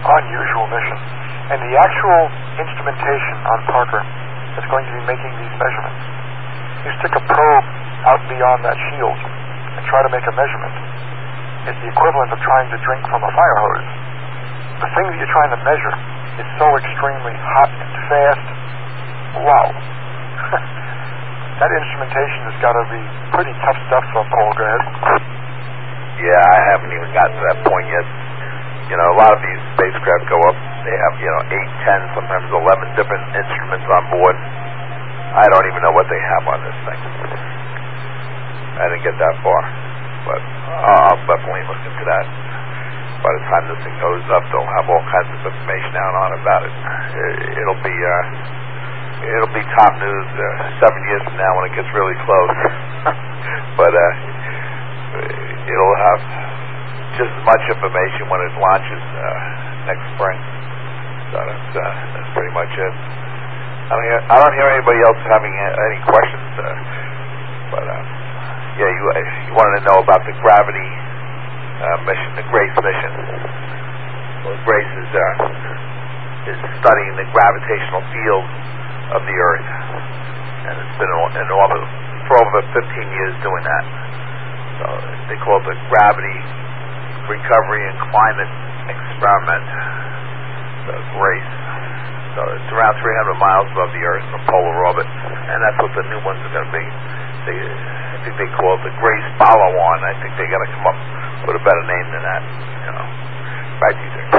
unusual mission. And the actual instrumentation on Parker that's going to be making these measurements, you stick a probe out beyond that shield and try to make a measurement. It's the equivalent of trying to drink from a fire hose. The thing that you're trying to measure is so extremely hot and fast. Wow. That instrumentation has got to be pretty tough stuff, uh, Paul. Go ahead. Yeah, I haven't even gotten to that point yet. You know, a lot of these spacecraft go up, they have, you know, eight, ten, sometimes eleven different instruments on board. I don't even know what they have on this thing. I didn't get that far, but I'll definitely look into that. By the time this thing goes up, they'll have all kinds of information out on about it. It'll be, uh, it'll be top news uh, seven years from now when it gets really close. But uh, it'll have just as much information when it launches uh, next spring. So that's uh, that's pretty much it. I don't hear I don't hear anybody else having any questions. Uh, but uh, yeah, you you wanted to know about the gravity uh, mission, the GRACE mission. Well, GRACE is uh, is studying the gravitational field of the Earth, and it's been in orbit for over fifteen years doing that. So they call it the Gravity Recovery and Climate Experiment, the GRACE. So it's around three hundred miles above the Earth in a polar orbit, and that's what the new ones are going to be. They, I think they call it the GRACE Follow-On. I think they got to come up with a better name than that. You know, back to you, sir.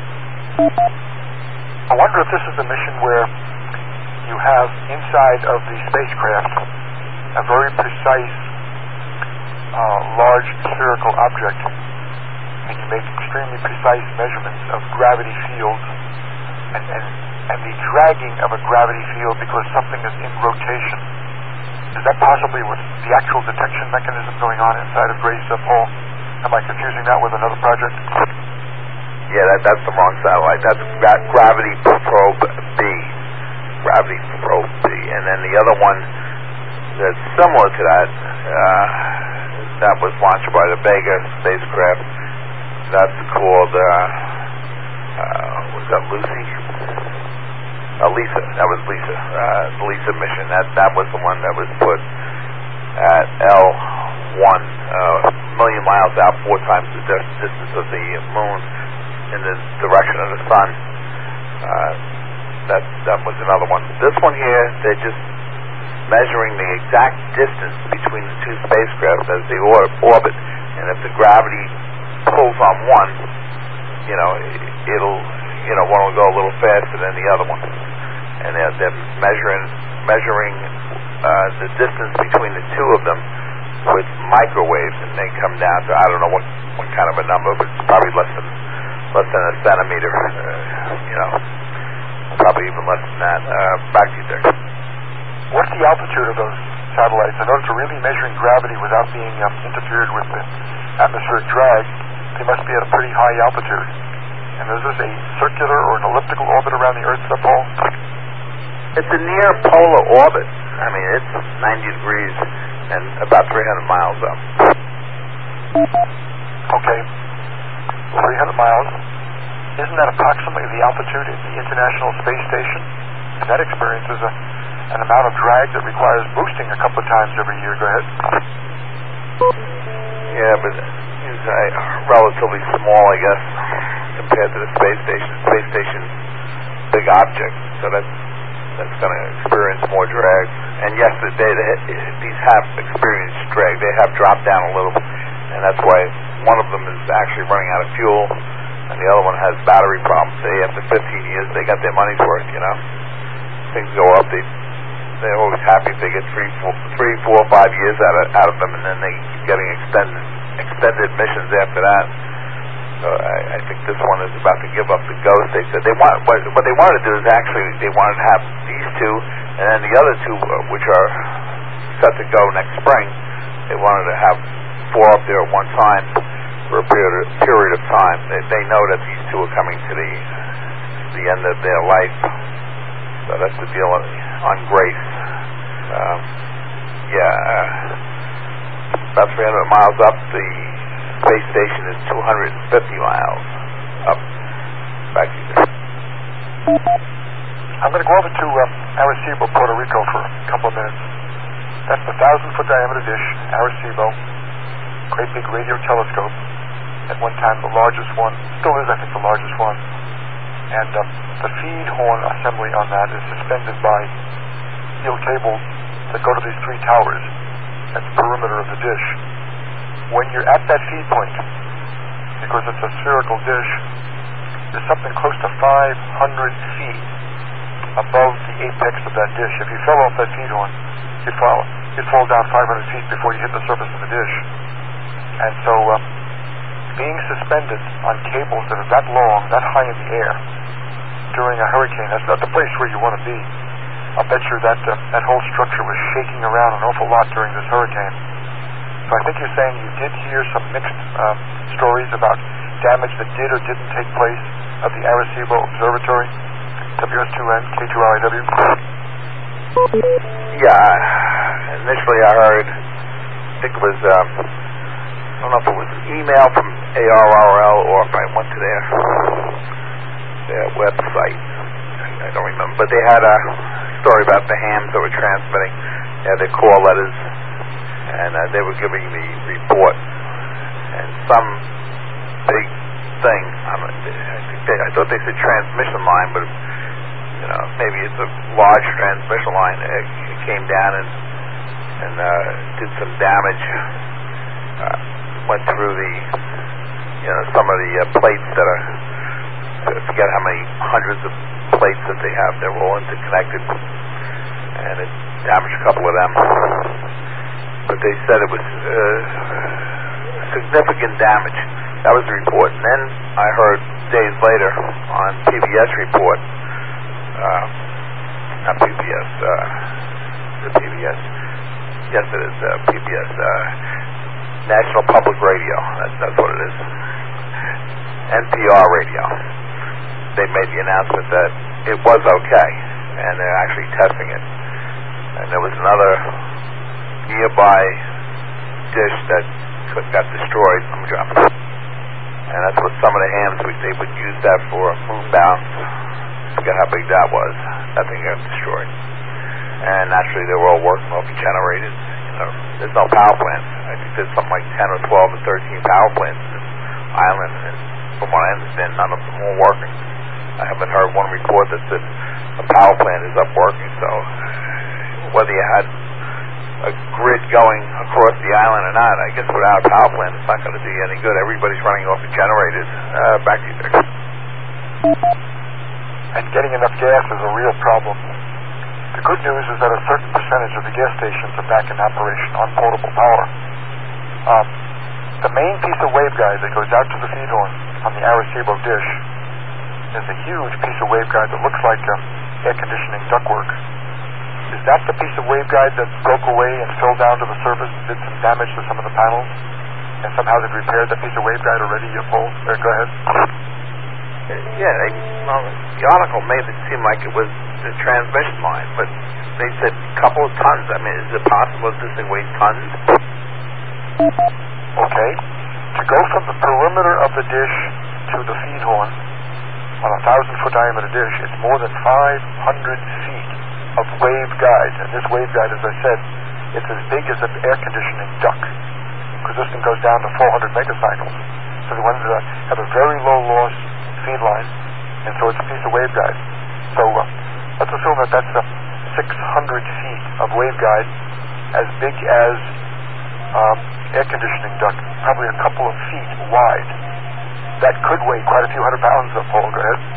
I wonder if this is the mission where you have inside of the spacecraft a very precise, uh, large spherical object, and you make extremely precise measurements of gravity fields and, and, and the dragging of a gravity field because something is in rotation. Is that possibly with the actual detection mechanism going on inside of GRACE, uh, Paul? Am I confusing that with another project? Yeah, that, that's the wrong satellite. That's gra- Gravity Probe B. Gravity Probe B. And then the other one that's similar to that, uh, that was launched by the Vega spacecraft. That's called, uh, uh, was that Lucy? Uh, Lisa. That was Lisa. Uh, the Lisa mission. That that was the one that was put at L one, uh, a million miles out, four times the distance of the moon in the direction of the sun. Uh, that that was another one. This one here, they're just measuring the exact distance between the two spacecraft as they or- orbit, and if the gravity pulls on one, you know, it'll, you know, one will go a little faster than the other one, and they're, they're measuring measuring uh, the distance between the two of them with microwaves, and they come down to, I don't know what, what kind of a number, but it's probably less than less than a centimeter, uh, you know, probably even less than that. Uh, back to you, Dick. What's the altitude of those satellites? I notice they're really measuring gravity without being um, interfered with the atmospheric drag. They must be at a pretty high altitude. And is this a circular or an elliptical orbit around the Earth, Paul? It's a near polar orbit. I mean, it's ninety degrees and about three hundred miles up. Okay. three hundred miles. Isn't that approximately the altitude at the International Space Station? And that experiences a, an amount of drag that requires boosting a couple of times every year. Go ahead. Yeah, but it's uh, relatively small, I guess, compared to the space station. The space station's big object, so that's that's going to experience more drag. And yes, they, they, these have experienced drag. They have dropped down a little, and that's why one of them is actually running out of fuel, and the other one has battery problems. They, after fifteen years, they got their money's worth, you know. Things go up, they, they're always happy if they get three, four, three, four, five years out of, out of them, and then they keep getting extended, extended missions after that. So I, I think this one is about to give up the ghost. They said they want what, what they wanted to do is actually they wanted to have these two, and then the other two, uh, which are set to go next spring, they wanted to have four up there at one time for a period of, period of time. They, they know that these two are coming to the the end of their life. So that's the deal on, on GRACE. Um, yeah, uh, about three hundred miles up. The space station is two hundred fifty miles up. I'm going to go over to uh, Arecibo, Puerto Rico for a couple of minutes. That's the thousand-foot diameter dish, Arecibo, great big radio telescope. At one time, the largest one, still is, I think, the largest one. And uh, the feed horn assembly on that is suspended by steel cables that go to these three towers at the perimeter of the dish. When you're at that feed point, because it's a spherical dish, there's something close to five hundred feet above the apex of that dish. If you fell off that feed horn, you'd fall, you'd fall down five hundred feet before you hit the surface of the dish. And so, uh, being suspended on cables that are that long, that high in the air, during a hurricane, that's not the place where you want to be. I'll bet you that uh, that whole structure was shaking around an awful lot during this hurricane. So I think you're saying you did hear some mixed uh, stories about damage that did or didn't take place at the Arecibo Observatory, W S two N, K two L I W. Yeah, initially I heard, I think it was, um, I don't know if it was an email from A R R L or if I went to their, their website. I don't remember, but they had a story about the hams that were transmitting. They had their call letters, and uh, they were giving the report. And some big thing, I, mean, I, think they, I thought they said transmission line, but you know, maybe it's a large transmission line. It, it came down and and uh, did some damage. Uh, went through the, you know, some of the uh, plates that are, I forget how many hundreds of plates that they have. They're all interconnected, and it damaged a couple of them. But they said it was uh, significant damage. That was the report. And then I heard days later on P B S report, uh, not P B S, uh, the P B S, yes it is uh, P B S, uh, National Public Radio, that's, that's what it is, N P R radio. They made the announcement that it was okay, and they're actually testing it. And there was another nearby dish that got destroyed. Let me drop it. And that's what some of the hams, they would use that for moon bounce. I forget how big that was. That thing got destroyed. And naturally, they were all working off the generators. You know, there's no power plants. I think there's something like ten or twelve or thirteen power plants in this island. And from what I understand, none of them are working. I haven't heard one report that said a power plant is up working. So whether you had a grid going across the island or not, I guess without a power plant, it's not going to do you any good. Everybody's running off the generators. Uh, back to you, Dick. And getting enough gas is a real problem. The good news is that a certain percentage of the gas stations are back in operation on potable power. Um, the main piece of waveguide that goes out to the feed horn on the Arecibo dish is a huge piece of waveguide that looks like uh, air conditioning ductwork. Is that the piece of waveguide that broke away and fell down to the surface and did some damage to some of the panels? And somehow they've repaired that piece of waveguide already, you Paul? Uh, go ahead. Yeah, they, well, the article made it seem like it was the transmission line, but they said a couple of tons. I mean, is it possible that this thing weighs tons? Okay. To go from the perimeter of the dish to the feed horn on a thousand-foot diameter dish, it's more than five hundred feet of waveguide. And this waveguide, as I said, it's as big as an air conditioning duct, because this thing goes down to four hundred megacycles. So they wanted to have a very low loss feed line, and so it's a piece of waveguide. So uh, let's assume that that's uh, six hundred feet of waveguide, as big as um, air conditioning duct, probably a couple of feet wide. That could weigh quite a few hundred pounds, uh, Paul. Go ahead.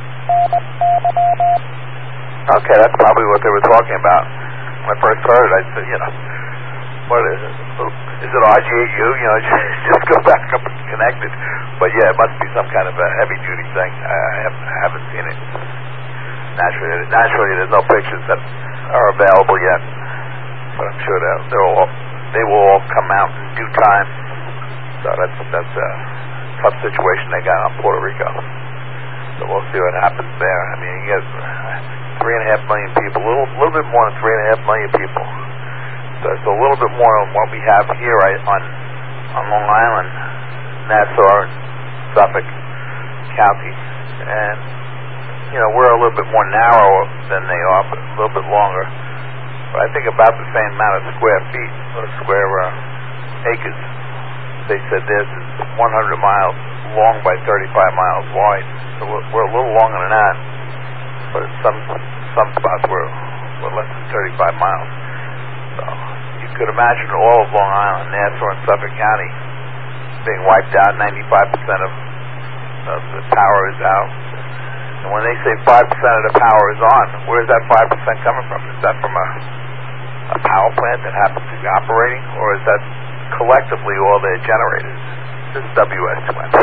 Okay, that's probably what they were talking about. When I first heard it, I said, you know, what is it? Is it R J U? You know, just go back up and connect it. But yeah, it must be some kind of a heavy-duty thing. I haven't, I haven't seen it. Naturally, naturally, there's no pictures that are available yet. But I'm sure they'll, they'll all, they will all come out in due time. So that's that's a tough situation they got on Puerto Rico. So we'll see what happens there. I mean, you get three and a half million people, a little, little bit more than three and a half million people. So it's a little bit more than what we have here right, on on Long Island, Nassau, and Suffolk counties, and you know, we're a little bit more narrow than they are, but a little bit longer. But I think about the same amount of square feet, or square uh, acres. They said this is one hundred miles long by thirty-five miles wide. So we're, we're a little longer than that. But in some some spots we're, we're less than thirty-five miles. So you could imagine all of Long Island, Nassau, and Suffolk County being wiped out. ninety-five percent of, of the power is out. And when they say five percent of the power is on, where is that five percent coming from? Is that from a, a power plant that happens to be operating, or is that collectively all their generators? This is W S two N.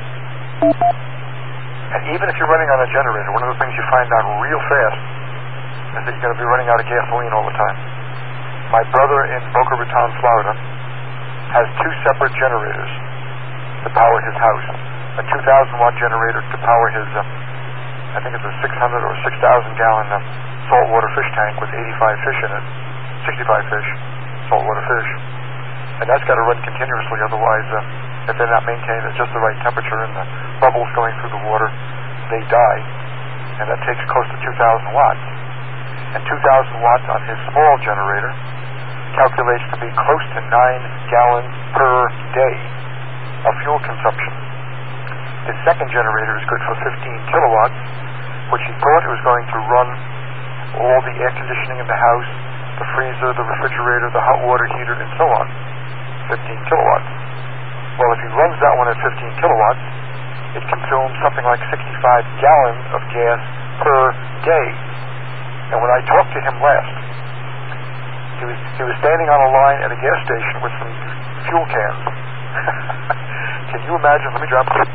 And even if you're running on a generator, one of the things you find out real fast is that you're going to be running out of gasoline all the time. My brother in Boca Raton, Florida, has two separate generators to power his house. A two thousand watt generator to power his, uh, I think it's a six hundred or six thousand gallon uh, saltwater fish tank with eighty-five fish in it, sixty-five fish, saltwater fish. And that's got to run continuously, otherwise, uh, if they're not maintained at just the right temperature and the bubbles going through the water, they die. And that takes close to two thousand watts. And two thousand watts on his small generator calculates to be close to nine gallons per day of fuel consumption. His second generator is good for fifteen kilowatts, which he thought it was going to run all the air conditioning in the house, the freezer, the refrigerator, the hot water heater, and so on. fifteen kilowatts. Well, if he runs that one at fifteen kilowatts, it consumes something like sixty-five gallons of gas per day. And when I talked to him last, he was he was standing on a line at a gas station with some fuel cans. Can you imagine? Let me drop it.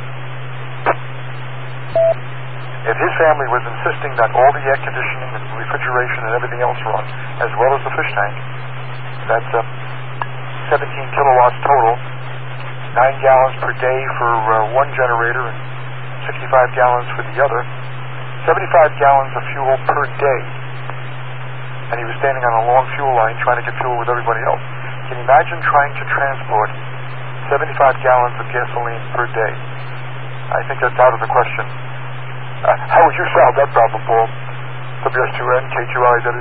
If his family was insisting that all the air conditioning and refrigeration and everything else run, as well as the fish tank, that's uh, seventeen kilowatts total, nine gallons per day for uh, one generator and sixty-five gallons for the other, seventy-five gallons of fuel per day. And he was standing on a long fuel line trying to get fuel with everybody else. Can you imagine trying to transport seventy-five gallons of gasoline per day? I think that's out of the question. Uh, how would you solve that problem, Paul? W S two N, K two I W.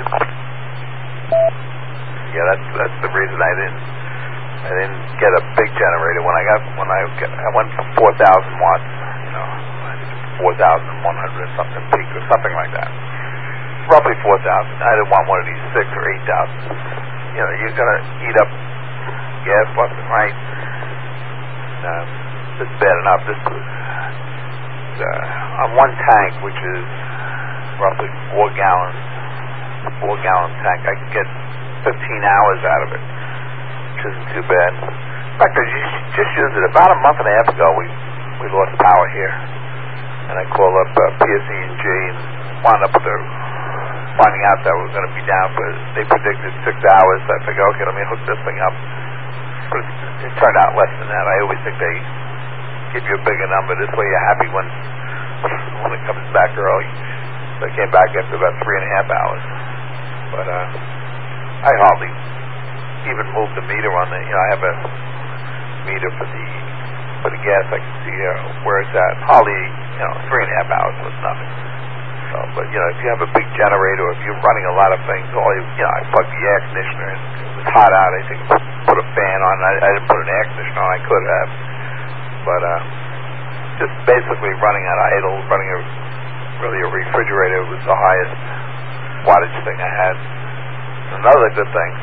Yeah, that's that's the reason I didn't I didn't get a big generator when I got when I got, I went from four thousand watts, you know, four thousand one hundred something peak or something like that. Roughly four thousand. I didn't want one of these six or eight thousand. You know, you're gonna eat up gas left and right. Uh, this is bad enough. This was uh, on one tank, which is roughly four gallons, a four gallon tank. I could get fifteen hours out of it, which isn't too bad. In fact, I just, just used it about a month and a half ago. We we lost power here, and I called up uh, P S E and G and wound up with their finding out that we were going to be down, but they predicted six hours. So I figured, okay, let me hook this thing up. But it, it turned out less than that. I always think they give you a bigger number. This way you're happy when when it comes back early. So it came back after about three and a half hours. But uh, I hardly even moved the meter on the, you know, I have a meter for the for the gas. I can see uh, where it's at. Hardly, you know, three and a half hours was nothing. So, but you know, if you have a big generator, or if you're running a lot of things, all you, you know, I plugged the air conditioner in. It was hot out. I think put a fan on. I, I didn't put an air conditioner on. I could have, but uh, just basically running at idle, running a really a refrigerator was the highest wattage thing I had. Another good thing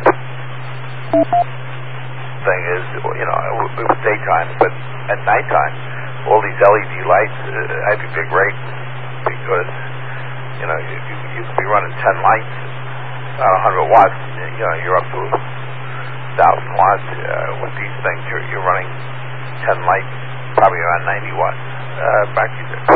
thing is, you know, it was daytime, but at nighttime, all these L E D lights, uh, I think they're great because, you know, you, you could be running ten lights, about one hundred watts, you know, you're up to one thousand watts. Uh, with these things, you're, you're running ten lights, probably around ninety watts. Uh, back to you there.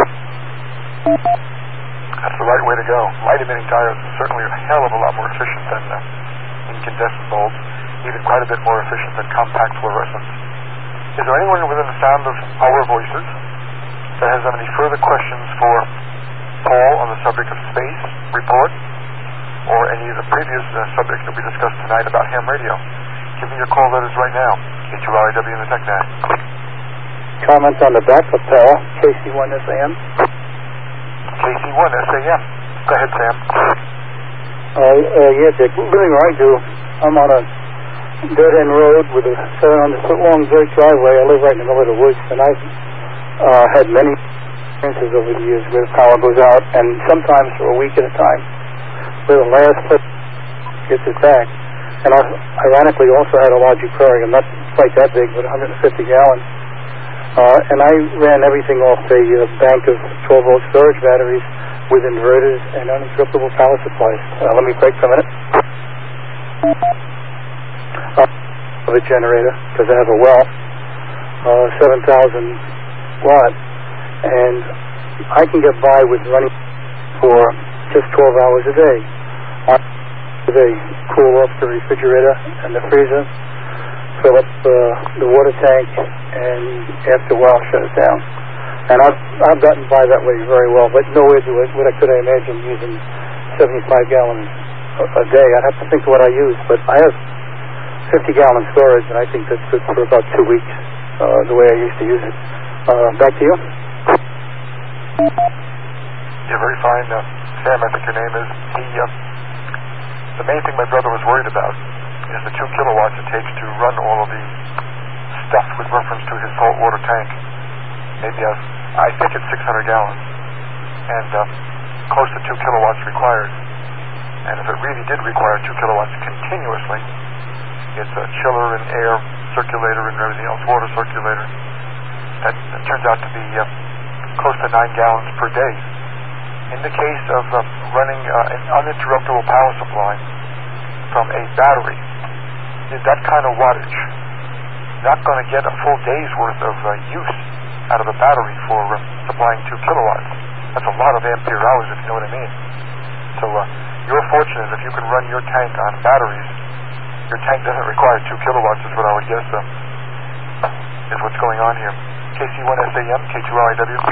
That's the right way to go. Light-emitting diodes are certainly a hell of a lot more efficient than uh, incandescent bulbs, even quite a bit more efficient than compact fluorescents. Is there anyone within the sound of our voices that has any further questions for Paul on the subject of space report, or any of the previous uh, subjects that we discussed tonight about ham radio? Give me your call letters right now. K two R I W in the TechNet. Comments on the back lapel, K C one S A M. K K C one S A M. Go ahead, Sam. Uh, uh, yeah, Dick. Living where I do, I'm on a dead-end road with a seven hundred foot long dirt driveway. I live right in the middle of the woods, and I've uh, had many experiences over the years where the power goes out, and sometimes for a week at a time, where the last person gets it back. And I ironically also had a large aquarium, not quite that big, but one hundred fifty gallons. Uh, and I ran everything off a uh, bank of twelve volt storage batteries with inverters and uninterruptible power supplies. Uh, let me break for a minute. Uh, of a generator, because I have a well, uh, seven thousand watt, and I can get by with running for just twelve hours a day. I, they cool off the refrigerator and the freezer, fill up uh, the water tank, and after a while shut it down. And I've, I've gotten by that way very well, but nowhere do I, what I could I imagine using seventy-five gallons a, a day. I'd have to think of what I use, but I have fifty gallon storage, and I think that's good for about two weeks, uh, the way I used to use it. Uh, back to you. Yeah, very fine. Uh, Sam, I think your name is. He, uh, the main thing my brother was worried about is the two kilowatts it takes to run all of the stuff with reference to his saltwater tank. Maybe I've, I think it's six hundred gallons, and uh, close to two kilowatts required. And if it really did require two kilowatts continuously, it's a chiller and air circulator and everything else, water circulator. That, that turns out to be uh, close to nine gallons per day. In the case of uh, running uh, an uninterruptible power supply from a battery, that kind of wattage, not going to get a full day's worth of uh, use out of a battery for uh, supplying two kilowatts. That's a lot of ampere hours, if you know what I mean. So uh, you're fortunate if you can run your tank on batteries. Your tank doesn't require two kilowatts, is what I would guess, uh, is what's going on here. K C one S A M, K two L I W.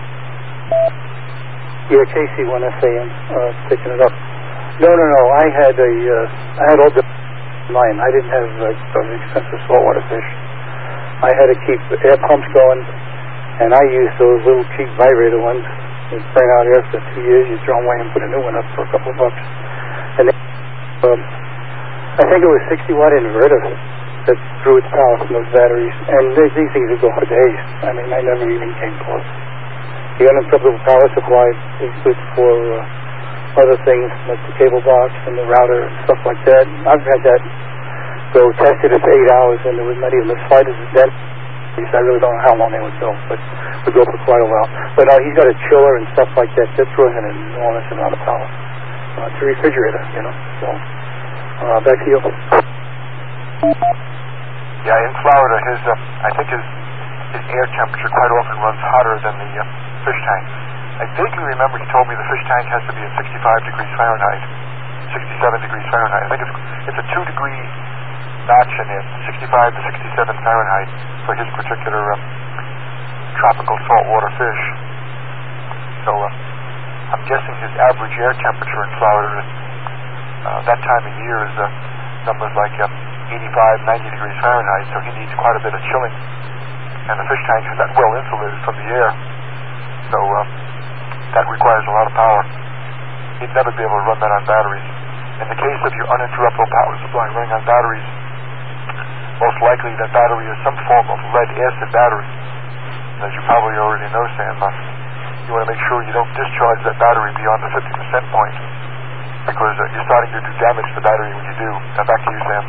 Yeah, K C one S A M, uh, picking it up. No, no, no, I had a, uh, I had all the mine. I didn't have uh, expensive saltwater fish. I had to keep air pumps going, and I used those little cheap vibrator ones. You burn out air for two years, you throw them away and put a new one up for a couple of bucks. And then, um, I think it was sixty watt inverter that drew its power from those batteries. And these things would go for days. I mean, I never even came close. The uninterruptible power supply is good for uh, other things like the cable box and the router and stuff like that. I've had that go tested it for eight hours, and there was not even the slightest dent. I really don't know how long they would go, but would go for quite a while. But uh, he's got a chiller and stuff like that. That draws an enormous amount of power. Uh, it's a refrigerator, you know. So uh, back to you. Yeah, in Florida, his uh, I think his his air temperature quite often runs hotter than the uh, fish tank. I vaguely remember he told me the fish tank has to be at sixty-five degrees Fahrenheit, sixty-seven degrees Fahrenheit. I think it's it's a two degree notch in it, sixty-five to sixty-seven Fahrenheit for his particular uh, tropical saltwater fish. So uh, I'm guessing his average air temperature in Florida uh, that time of year is uh, numbers like uh, eighty-five, ninety degrees Fahrenheit, so he needs quite a bit of chilling. And the fish tank is not well insulated from the air, so uh, that requires a lot of power. He'd never be able to run that on batteries. In the case of your uninterruptible power supply running on batteries, most likely that battery is some form of lead-acid battery. As you probably already know, Sam, uh, you want to make sure you don't discharge that battery beyond the fifty percent point, because uh, you're starting to do damage to the battery when you do. Now back to you, Sam.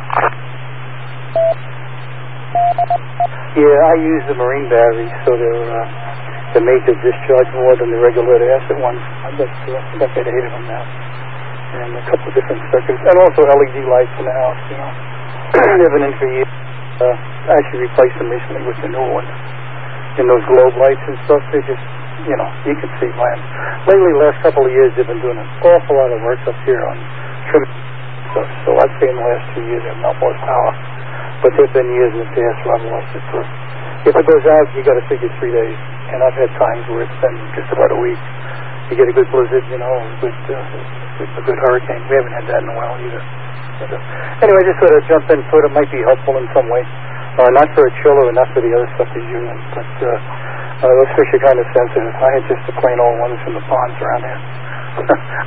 Yeah, I use the marine batteries, so they're uh, they're made to discharge more than the regular acid ones. I've got, uh, I've got about eight of them now, and a couple of different circuits, and also L E D lights in the house. You know, they've been in for years. Uh, I actually replaced them recently with the new ones. And those globe lights and stuff, they just, you know, you can see by them. Lately, the last couple of years, they've been doing an awful lot of work up here on trimming stuff. So I'd say in the last two years, they've not lost power. But there have been years in the past where I've lost it for, if it goes out, you got to figure three days. And I've had times where it's been just about a week. You get a good blizzard, you know, a good, uh, a good hurricane. We haven't had that in a while either. But, uh, anyway, just sort of jump in, thought it might be helpful in some way. Uh, not for a chiller and not for the other stuff he's using, but uh, Uh, those fish are kind of sensitive. I had just the plain old ones from the ponds around here.